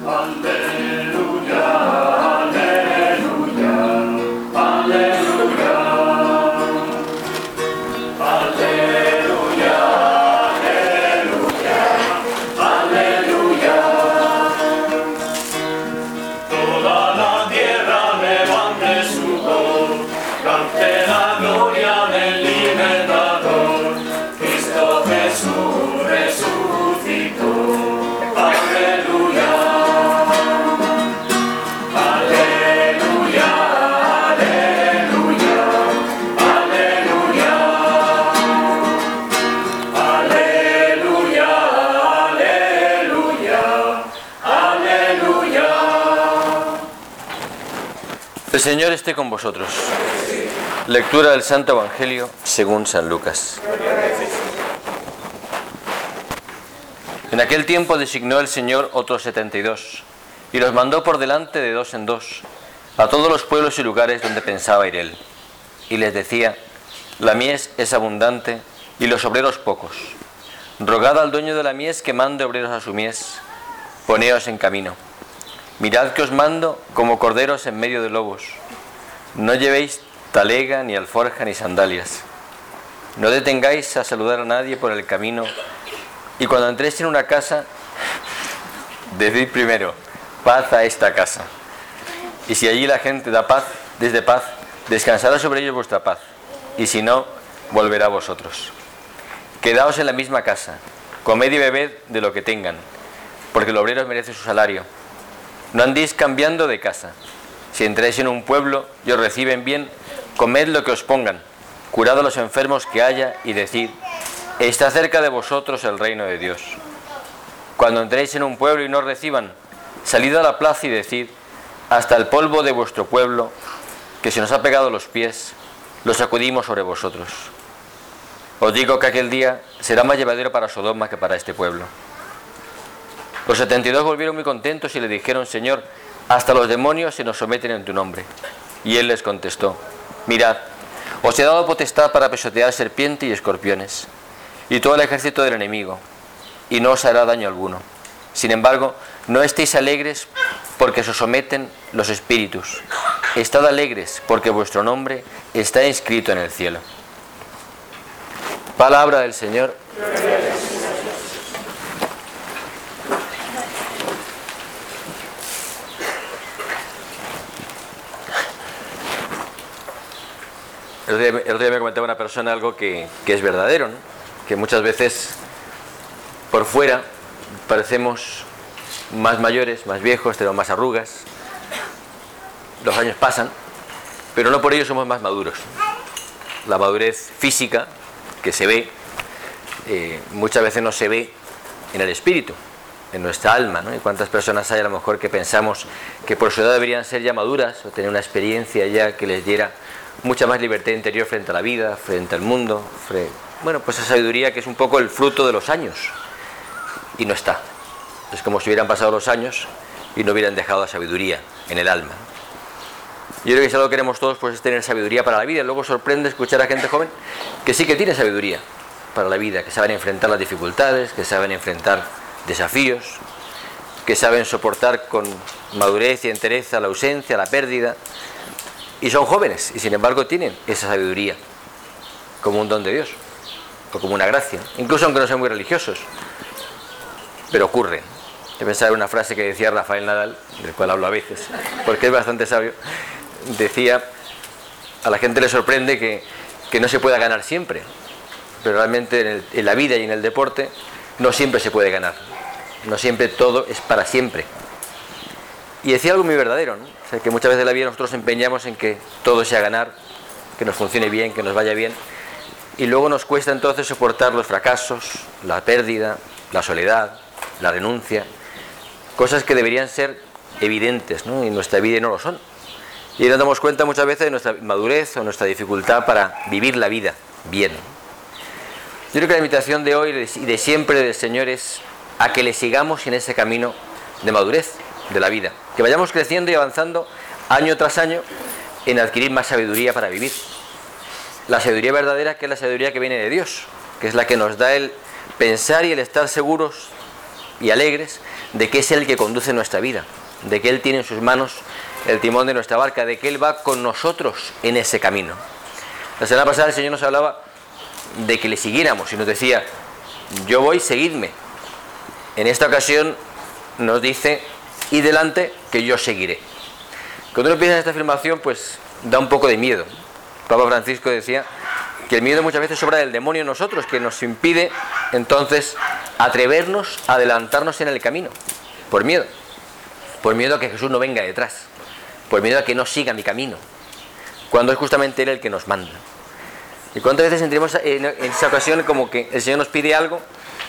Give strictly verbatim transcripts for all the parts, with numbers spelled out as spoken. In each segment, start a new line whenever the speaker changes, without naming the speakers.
El Señor esté con vosotros. Lectura del Santo Evangelio según San Lucas. En aquel tiempo designó el Señor otros setenta y dos, y los mandó por delante de dos en dos, a todos los pueblos y lugares donde pensaba ir él. Y les decía: la mies es abundante, y los obreros pocos. Rogad al dueño de la mies que mande obreros a su mies. Poneos en camino. Mirad que os mando como corderos en medio de lobos. No llevéis talega, ni alforja, ni sandalias. No detengáis a saludar a nadie por el camino, y cuando entréis en una casa, decid primero: paz a esta casa. Y si allí la gente da paz, desde paz, descansará sobre ellos vuestra paz, y si no, volverá a vosotros. Quedaos en la misma casa, comed y bebed de lo que tengan, porque el obrero merece su salario. No andéis cambiando de casa. Si entráis en un pueblo y os reciben bien, comed lo que os pongan, curad a los enfermos que haya y decid: está cerca de vosotros el reino de Dios. Cuando entréis en un pueblo y no os reciban, salid a la plaza y decid: hasta el polvo de vuestro pueblo, que se nos ha pegado a los pies, lo sacudimos sobre vosotros. Os digo que aquel día será más llevadero para Sodoma que para este pueblo. Los setenta y dos volvieron muy contentos y le dijeron: Señor, hasta los demonios se nos someten en tu nombre. Y él les contestó: mirad, os he dado potestad para pisotear serpientes y escorpiones, y todo el ejército del enemigo, y no os hará daño alguno. Sin embargo, no estéis alegres porque se os someten los espíritus. Estad alegres porque vuestro nombre está inscrito en el cielo. Palabra del Señor. El otro, día, el otro día me comentaba una persona algo que, que es verdadero, ¿no? Que muchas veces por fuera parecemos más mayores, más viejos, tenemos más arrugas, los años pasan, pero no por ello somos más maduros. La madurez física que se ve, eh, muchas veces no se ve en el espíritu, en nuestra alma, ¿no? Y cuántas personas hay a lo mejor que pensamos que por su edad deberían ser ya maduras o tener una experiencia ya que les diera mucha más libertad interior frente a la vida, frente al mundo, frente, bueno, pues esa sabiduría que es un poco el fruto de los años, y no está. Es como si hubieran pasado los años y no hubieran dejado la sabiduría en el alma. Yo creo que si algo que queremos todos, pues es tener sabiduría para la vida. Luego sorprende escuchar a gente joven que sí que tiene sabiduría para la vida, que saben enfrentar las dificultades, que saben enfrentar desafíos, que saben soportar con madurez y entereza la ausencia, la pérdida. Y son jóvenes, y sin embargo tienen esa sabiduría como un don de Dios, o como una gracia, incluso aunque no sean muy religiosos, pero ocurren. He pensado en una frase que decía Rafael Nadal, del cual hablo a veces, porque es bastante sabio. Decía: a la gente le sorprende que, que no se pueda ganar siempre, pero realmente en, el, en la vida y en el deporte no siempre se puede ganar, no siempre todo es para siempre. Y decía algo muy verdadero, ¿no? O sea, que muchas veces en la vida nosotros empeñamos en que todo sea ganar, que nos funcione bien, que nos vaya bien, y luego nos cuesta entonces soportar los fracasos, la pérdida, la soledad, la renuncia, cosas que deberían ser evidentes, ¿no? Y en nuestra vida no lo son. Y nos damos cuenta muchas veces de nuestra madurez o nuestra dificultad para vivir la vida bien. Yo creo que la invitación de hoy y de siempre del Señor es a que le sigamos en ese camino de madurez de la vida, que vayamos creciendo y avanzando año tras año en adquirir más sabiduría para vivir. La sabiduría verdadera, que es la sabiduría que viene de Dios, que es la que nos da el pensar y el estar seguros y alegres de que es Él el que conduce nuestra vida, de que Él tiene en sus manos el timón de nuestra barca, de que Él va con nosotros en ese camino. La semana pasada el Señor nos hablaba de que le siguiéramos y nos decía: yo voy, seguidme. En esta ocasión nos dice: id delante, que yo seguiré. Cuando uno piensa en esta afirmación, pues da un poco de miedo. Papa Francisco decía que el miedo muchas veces obra del demonio en nosotros, que nos impide entonces atrevernos a adelantarnos en el camino, por miedo, por miedo a que Jesús no venga detrás, por miedo a que no siga mi camino, cuando es justamente Él el que nos manda. ¿Y cuántas veces sentimos en esa ocasión como que el Señor nos pide algo?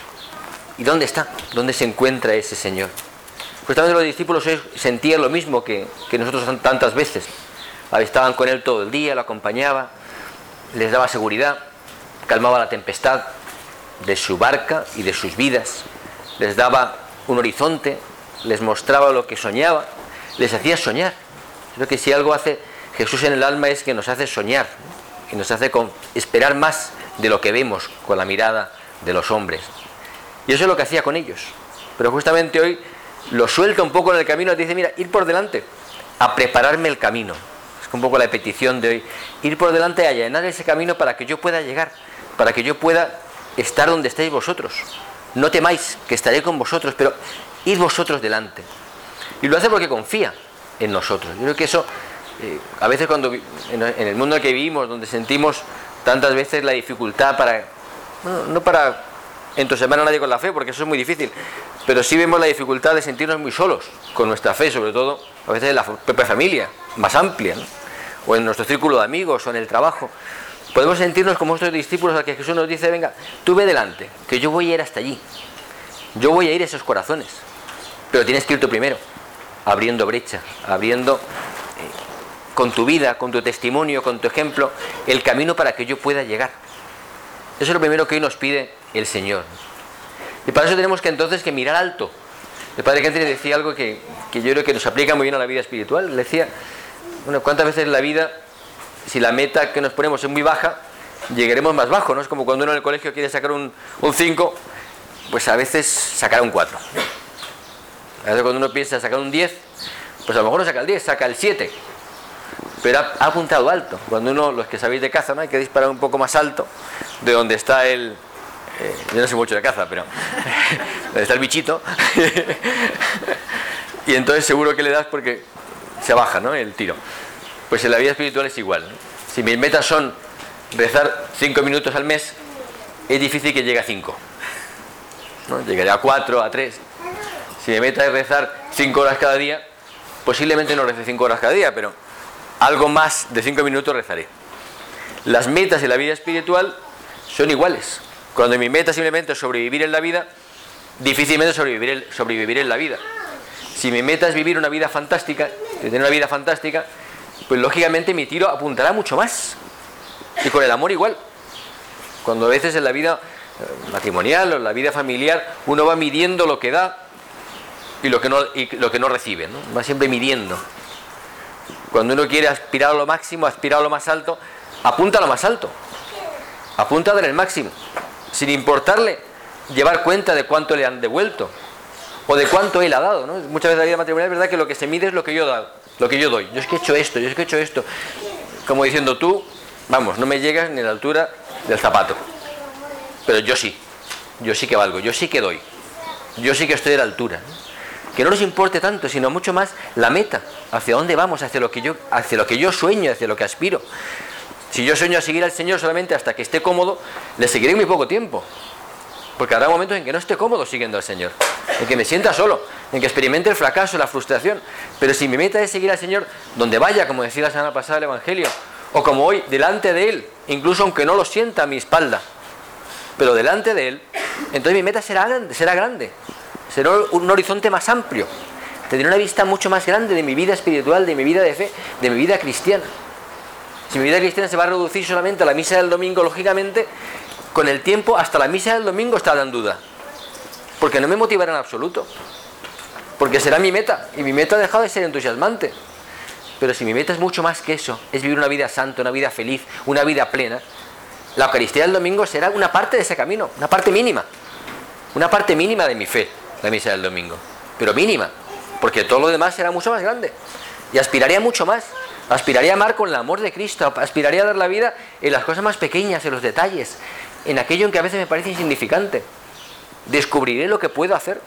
¿Y dónde está? ¿Dónde se encuentra ese Señor? Justamente los discípulos sentían lo mismo que, que nosotros tantas veces. Estaban con Él todo el día, lo acompañaba, les daba seguridad, calmaba la tempestad de su barca y de sus vidas, les daba un horizonte, les mostraba lo que soñaba, les hacía soñar. Creo que si algo hace Jesús en el alma es que nos hace soñar y nos hace con esperar más de lo que vemos con la mirada de los hombres. Y eso es lo que hacía con ellos. Pero justamente hoy lo suelta un poco en el camino, dice: mira, ir por delante, a prepararme el camino. Es un poco la petición de hoy, ir por delante, a allanar ese camino para que yo pueda llegar, para que yo pueda estar donde estéis vosotros. No temáis, que estaré con vosotros, pero id vosotros delante. Y lo hace porque confía en nosotros. Yo creo que eso, eh, a veces cuando en, en el mundo en el que vivimos, donde sentimos tantas veces la dificultad para, bueno, no para entusiasmar a nadie con la fe, porque eso es muy difícil, pero sí vemos la dificultad de sentirnos muy solos con nuestra fe, sobre todo a veces en la propia familia, más amplia, ¿no? O en nuestro círculo de amigos o en el trabajo. Podemos sentirnos como estos discípulos a que Jesús nos dice: venga, tú ve delante, que yo voy a ir hasta allí, yo voy a ir a esos corazones, pero tienes que ir tú primero, abriendo brecha, abriendo eh, con tu vida, con tu testimonio, con tu ejemplo, el camino para que yo pueda llegar. Eso es lo primero que hoy nos pide el Señor. Y para eso tenemos que entonces que mirar alto. El Padre Kentrich decía algo que, que yo creo que nos aplica muy bien a la vida espiritual. Le decía: bueno, ¿cuántas veces en la vida, si la meta que nos ponemos es muy baja, llegaremos más bajo, ¿no? Es como cuando uno en el colegio quiere sacar un cinco, pues a veces sacará un cuatro. A veces cuando uno piensa sacar un diez, pues a lo mejor no saca el diez, saca el siete. Pero ha, ha apuntado alto. Cuando uno, los que sabéis de caza, ¿no?, hay que disparar un poco más alto de donde está el... Eh, yo no sé mucho de caza, pero donde está el bichito. Y entonces seguro que le das porque se baja, ¿no?, el tiro. Pues en la vida espiritual es igual, ¿no? Si mis metas son rezar cinco minutos al mes, es difícil que llegue a cinco, ¿no? Llegaré a cuatro, a tres. Si mi meta es rezar cinco horas cada día, posiblemente no rece cinco horas cada día, pero algo más de cinco minutos rezaré. Las metas en la vida espiritual son iguales. Cuando mi meta simplemente es sobrevivir en la vida, difícilmente sobrevivir, sobrevivir en la vida. Si mi meta es vivir una vida fantástica, tener una vida fantástica, pues lógicamente mi tiro apuntará mucho más. Y con el amor igual. Cuando a veces en la vida matrimonial o en la vida familiar uno va midiendo lo que da y lo que no, y lo que no recibe, ¿no? Va siempre midiendo. Cuando uno quiere aspirar a lo máximo, aspirar a lo más alto, apunta a lo más alto. Apunta a dar el máximo, sin importarle llevar cuenta de cuánto le han devuelto o de cuánto él ha dado, ¿no? Muchas veces en la vida matrimonial es verdad que lo que se mide es lo que yo doy, lo que yo doy. Yo es que he hecho esto, yo es que he hecho esto. Como diciendo tú, vamos, no me llegas ni a la altura del zapato. Pero yo sí, yo sí que valgo, yo sí que doy. Yo sí que estoy a la altura, ¿no? Que no nos importe tanto, sino mucho más la meta, hacia dónde vamos, hacia lo que yo, hacia lo que yo sueño, hacia lo que aspiro. Si yo sueño a seguir al Señor solamente hasta que esté cómodo, le seguiré muy poco tiempo. Porque habrá momentos en que no esté cómodo siguiendo al Señor, en que me sienta solo, en que experimente el fracaso, la frustración. Pero si mi meta es seguir al Señor donde vaya, como decía la semana pasada el Evangelio, o como hoy, delante de Él, incluso aunque no lo sienta a mi espalda, pero delante de Él, entonces mi meta será grande, será grande, será un horizonte más amplio, tendré una vista mucho más grande de mi vida espiritual, de mi vida de fe, de mi vida cristiana. Si mi vida cristiana se va a reducir solamente a la misa del domingo, lógicamente, con el tiempo, hasta la misa del domingo estará en duda. Porque no me motivará en absoluto. Porque será mi meta. Y mi meta ha dejado de ser entusiasmante. Pero si mi meta es mucho más que eso, es vivir una vida santa, una vida feliz, una vida plena, la Eucaristía del domingo será una parte de ese camino, una parte mínima. Una parte mínima de mi fe. la misa del domingo, pero mínima, porque todo lo demás será mucho más grande. Y aspiraría mucho más. Aspiraría a amar con el amor de Cristo. Aspiraría a dar la vida en las cosas más pequeñas, en los detalles, en aquello en que a veces me parece insignificante. Descubriré lo que puedo hacer.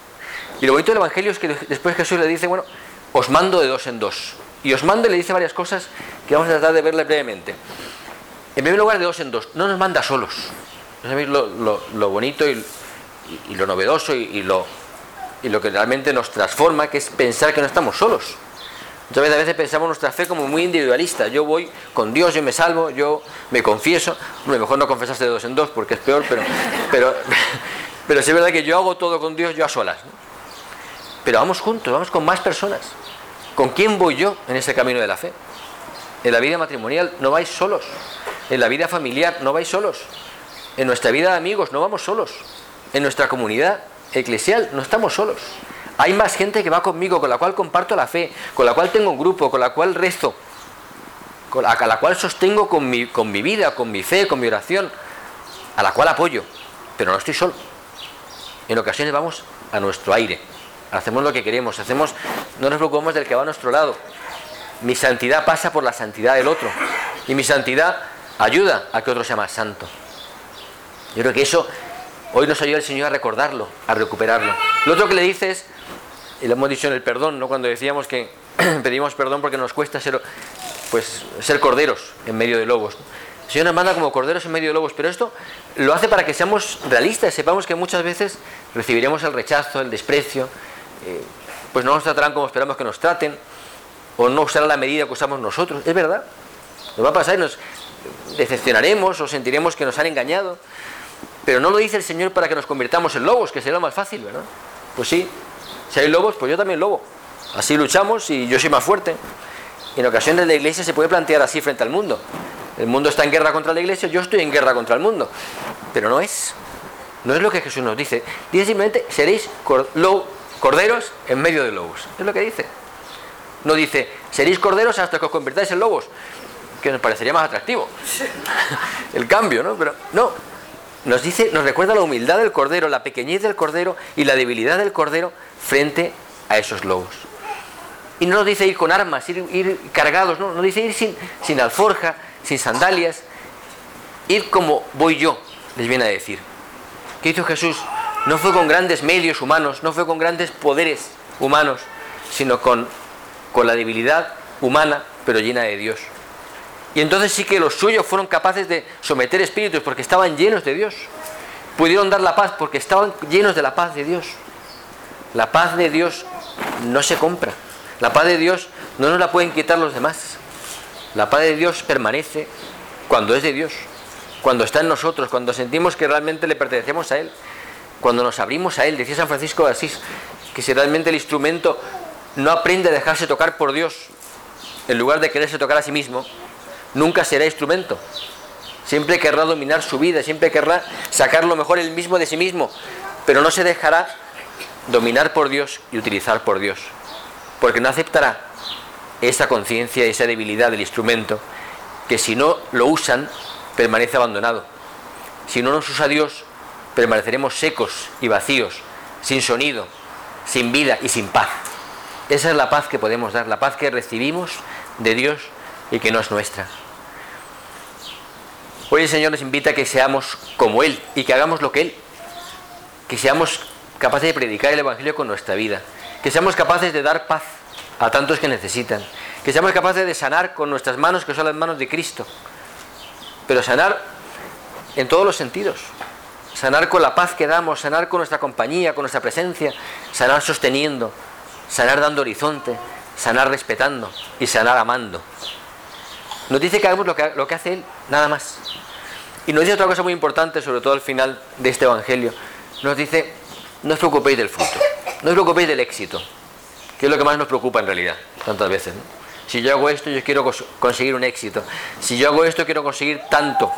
Y lo bonito del Evangelio es que después Jesús le dice, bueno, os mando de dos en dos. Y os mando y le dice varias cosas que vamos a tratar de verle brevemente. En primer lugar, de dos en dos. No nos manda solos. ¿No sabéis lo, lo, lo bonito y, y, y lo novedoso y, y, lo, y lo que realmente nos transforma, que es pensar que no estamos solos? Muchas veces, a veces pensamos nuestra fe como muy individualista. Yo voy con Dios, yo me salvo, yo me confieso. Bueno, mejor no confesarse de dos en dos porque es peor, pero, pero, pero sí es verdad que yo hago todo con Dios, yo a solas, ¿no? Pero vamos juntos, vamos con más personas. ¿Con quién voy yo en ese camino de la fe? En la vida matrimonial no vais solos. En la vida familiar no vais solos. En nuestra vida de amigos no vamos solos. En nuestra comunidad eclesial no estamos solos. Hay más gente que va conmigo, con la cual comparto la fe, con la cual tengo un grupo, con la cual rezo, con la, a la cual sostengo con mi, con mi vida, con mi fe, con mi oración, a la cual apoyo, pero no estoy solo. En ocasiones vamos a nuestro aire, hacemos lo que queremos, hacemos, no nos preocupamos del que va a nuestro lado. Mi santidad pasa por la santidad del otro, y mi santidad ayuda a que otro sea más santo. Yo creo que eso hoy nos ayuda el Señor a recordarlo, a recuperarlo. Lo otro que le dice es, y lo hemos dicho en el perdón, ¿no? Cuando decíamos que pedimos perdón porque nos cuesta ser, pues, ser corderos en medio de lobos, ¿no? El Señor nos manda como corderos en medio de lobos, pero esto lo hace para que seamos realistas, sepamos que muchas veces recibiremos el rechazo, el desprecio, eh, pues no nos tratarán como esperamos que nos traten, o no usarán la medida que usamos nosotros. Es verdad, nos va a pasar y nos decepcionaremos o sentiremos que nos han engañado, pero no lo dice el Señor para que nos convirtamos en lobos, que sería lo más fácil, ¿verdad? Pues sí, si hay lobos, pues yo también lobo. Así luchamos y yo soy más fuerte. En ocasiones la Iglesia se puede plantear así frente al mundo. El mundo está en guerra contra la Iglesia, yo estoy en guerra contra el mundo. Pero no es. No es lo que Jesús nos dice. Dice simplemente, seréis corderos en medio de lobos. Es lo que dice. No dice, seréis corderos hasta que os convirtáis en lobos, que nos parecería más atractivo. El cambio, ¿no? Pero no. Nos dice, nos recuerda la humildad del cordero, la pequeñez del cordero y la debilidad del cordero frente a esos lobos. Y no nos dice ir con armas, ir, ir cargados, no, nos dice ir sin, sin alforja, sin sandalias, ir como voy yo, les viene a decir. ¿Qué hizo Jesús? No fue con grandes medios humanos, no fue con grandes poderes humanos, sino con, con la debilidad humana, pero llena de Dios. Y entonces sí que los suyos fueron capaces de someter espíritus porque estaban llenos de Dios. Pudieron dar la paz porque estaban llenos de la paz de Dios. La paz de Dios no se compra. La paz de Dios no nos la pueden quitar los demás. La paz de Dios permanece cuando es de Dios, cuando está en nosotros, cuando sentimos que realmente le pertenecemos a Él, cuando nos abrimos a Él. Decía San Francisco de Asís que si realmente el instrumento no aprende a dejarse tocar por Dios, en lugar de quererse tocar a sí mismo, nunca será instrumento. Siempre querrá dominar su vida, siempre querrá sacar lo mejor él mismo de sí mismo, pero no se dejará dominar por Dios y utilizar por Dios, porque no aceptará esa conciencia, esa debilidad del instrumento, que si no lo usan, permanece abandonado. Si no nos usa Dios, permaneceremos secos y vacíos, sin sonido, sin vida y sin paz. Esa es la paz que podemos dar, la paz que recibimos de Dios y que no es nuestra. Hoy el Señor nos invita a que seamos como Él y que hagamos lo que Él, que seamos capaces de predicar el Evangelio con nuestra vida, que seamos capaces de dar paz a tantos que necesitan, que seamos capaces de sanar con nuestras manos, que son las manos de Cristo, pero sanar en todos los sentidos, sanar con la paz que damos, sanar con nuestra compañía, con nuestra presencia, sanar sosteniendo, sanar dando horizonte, sanar respetando y sanar amando. Nos dice que hagamos lo que, lo que hace Él, nada más. Y nos dice otra cosa muy importante, sobre todo al final de este Evangelio. Nos dice, no os preocupéis del fruto, no os preocupéis del éxito, que es lo que más nos preocupa en realidad, tantas veces, ¿no? Si yo hago esto, yo quiero cos- conseguir un éxito. Si yo hago esto, quiero conseguir tanto.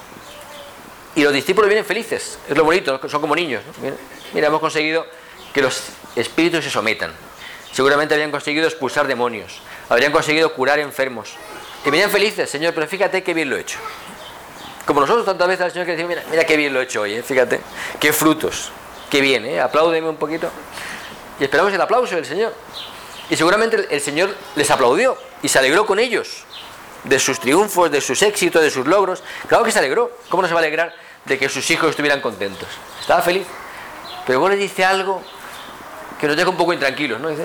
Y los discípulos vienen felices, es lo bonito, son como niños, ¿no? Mira, mira, hemos conseguido que los espíritus se sometan. Seguramente habrían conseguido expulsar demonios, habrían conseguido curar enfermos. Y venían felices, Señor, pero fíjate qué bien lo he hecho. Como nosotros tantas veces al Señor que decimos, mira, mira qué bien lo he hecho hoy, ¿eh? Fíjate, qué frutos. qué bien, ¿eh? Apláudeme un poquito. Y esperamos el aplauso del Señor. Y seguramente el Señor les aplaudió y se alegró con ellos de sus triunfos, de sus éxitos, de sus logros. Claro que se alegró. ¿Cómo no se va a alegrar de que sus hijos estuvieran contentos? Estaba feliz. Pero luego le dice algo que nos deja un poco intranquilos, ¿no? Dice,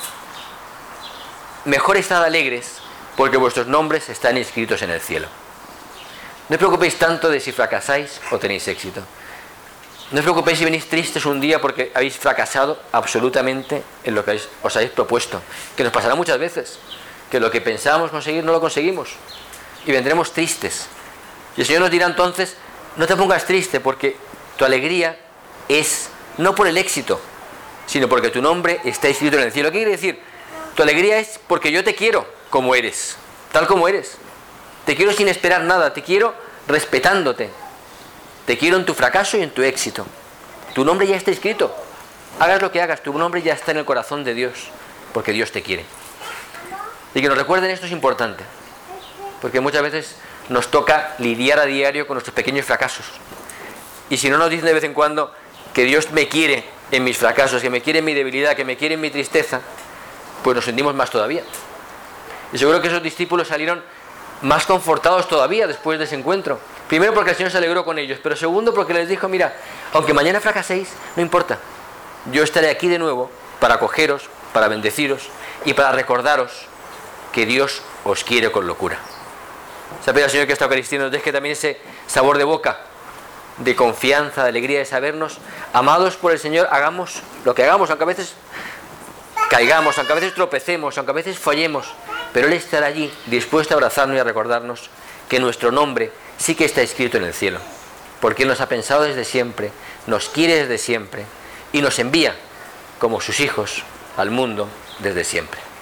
mejor estad alegres porque vuestros nombres están inscritos en el cielo. No os preocupéis tanto de si fracasáis o tenéis éxito. No os preocupéis si venís tristes un día porque habéis fracasado absolutamente en lo que habéis, os habéis propuesto. Que nos pasará muchas veces. Que lo que pensábamos conseguir no lo conseguimos. Y vendremos tristes. Y el Señor nos dirá entonces, no te pongas triste porque tu alegría es no por el éxito, sino porque tu nombre está escrito en el cielo. ¿Qué quiere decir? Tu alegría es porque yo te quiero como eres, tal como eres. Te quiero sin esperar nada, te quiero respetándote. Te quiero en tu fracaso y en tu éxito. Tu nombre ya está escrito. Hagas lo que hagas, tu nombre ya está en el corazón de Dios, porque Dios te quiere. Y que nos recuerden esto es importante, porque muchas veces nos toca lidiar a diario con nuestros pequeños fracasos. Y si no nos dicen de vez en cuando que Dios me quiere en mis fracasos, que me quiere en mi debilidad, que me quiere en mi tristeza, pues nos sentimos más todavía. Y seguro que esos discípulos salieron más confortados todavía después de ese encuentro. Primero porque el Señor se alegró con ellos, pero segundo porque les dijo, mira, aunque mañana fracaséis, no importa. Yo estaré aquí de nuevo para acogeros, para bendeciros y para recordaros que Dios os quiere con locura. Se ha pedido al Señor que esta Eucaristía nos deje también ese sabor de boca, de confianza, de alegría, de sabernos amados por el Señor, hagamos lo que hagamos, aunque a veces caigamos, aunque a veces tropecemos, aunque a veces fallemos, pero Él estará allí dispuesto a abrazarnos y a recordarnos que nuestro nombre sí que está escrito en el cielo, porque Él nos ha pensado desde siempre, nos quiere desde siempre y nos envía como sus hijos al mundo desde siempre.